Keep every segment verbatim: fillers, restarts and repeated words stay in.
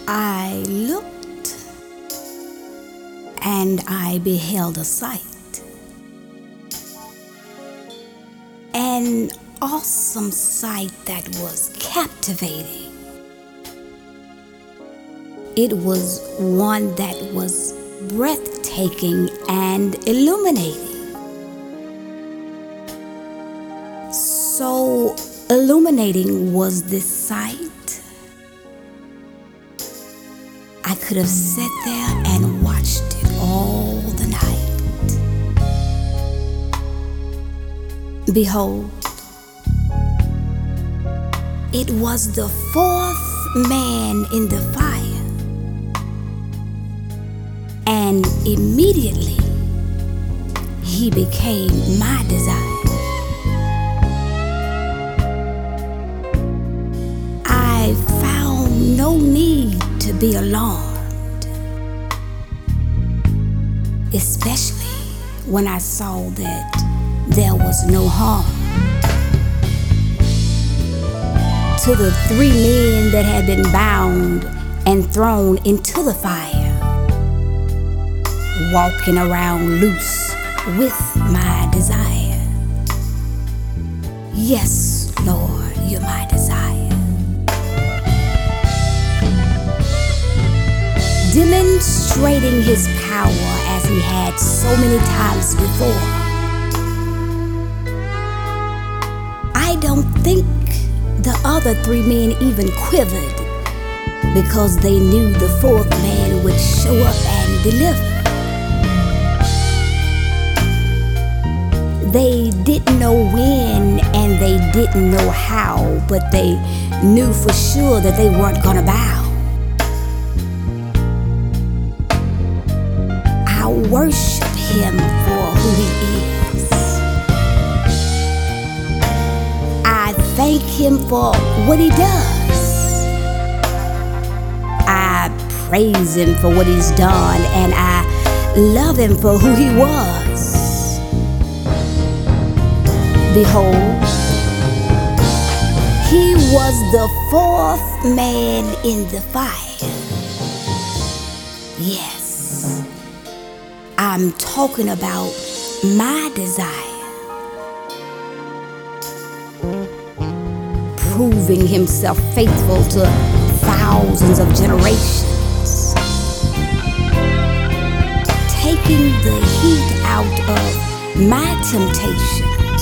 I looked, and I beheld a sight, an awesome sight that was captivating. It was one that was breathtaking and illuminating. So illuminating was this sight, I could have sat there and watched it all the night. Behold, it was the fourth man in the fire, and immediately he became my desire. I found no need to be alarmed, especially when I saw that there was no harm to the three men that had been bound and thrown into the fire, walking around loose with my desire. Yes, Lord, you're my desire. Demonstrating his power as he had so many times before. I don't think the other three men even quivered, because they knew the fourth man would show up and deliver. They didn't know when and they didn't know how, but they knew for sure that they weren't gonna bow. I worship him for who he is. I thank him for what he does. I praise him for what he's done, and I love him for who he was. Behold, he was the fourth man in the fire. Yes, I'm talking about my desire, proving himself faithful to thousands of generations, taking the heat out of my temptations,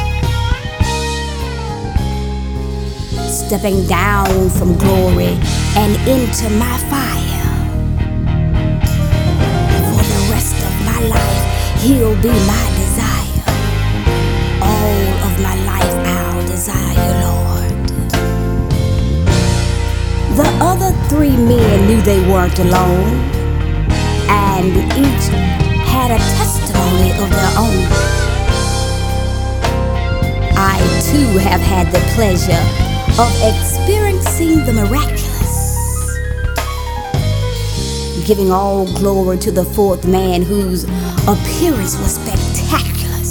stepping down from glory and into my fire. He'll be my desire. All of my life I'll desire, Lord. The other three men knew they weren't alone, and each had a testimony of their own. I too have had the pleasure of experiencing the miraculous, giving all glory to the fourth man whose appearance was spectacular.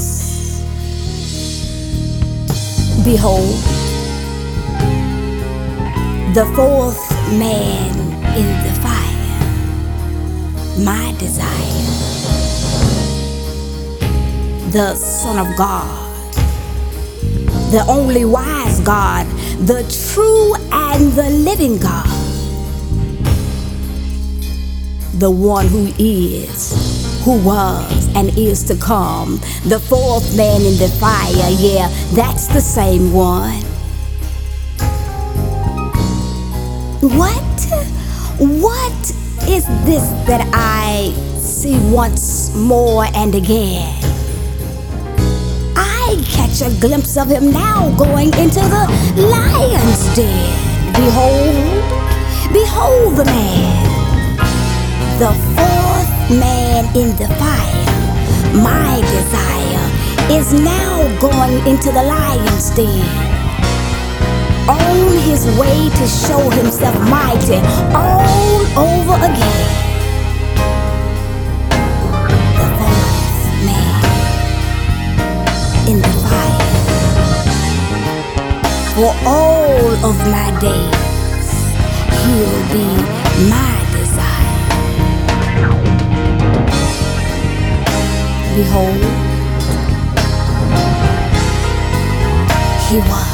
Behold, the fourth man in the fire, my desire, the Son of God, the only wise God, the true and the living God, the one who is, who was, and is to come, the fourth man in the fire. Yeah, that's the same one. What? What is this that I see once more and again? I catch a glimpse of him now going into the lion's den. Behold, behold the man, the fourth man in the fire, my desire, is now going into the lion's den, on his way to show himself mighty all over again. The fourth man in the fire. For all of my days, he'll be my desire. Behold, he was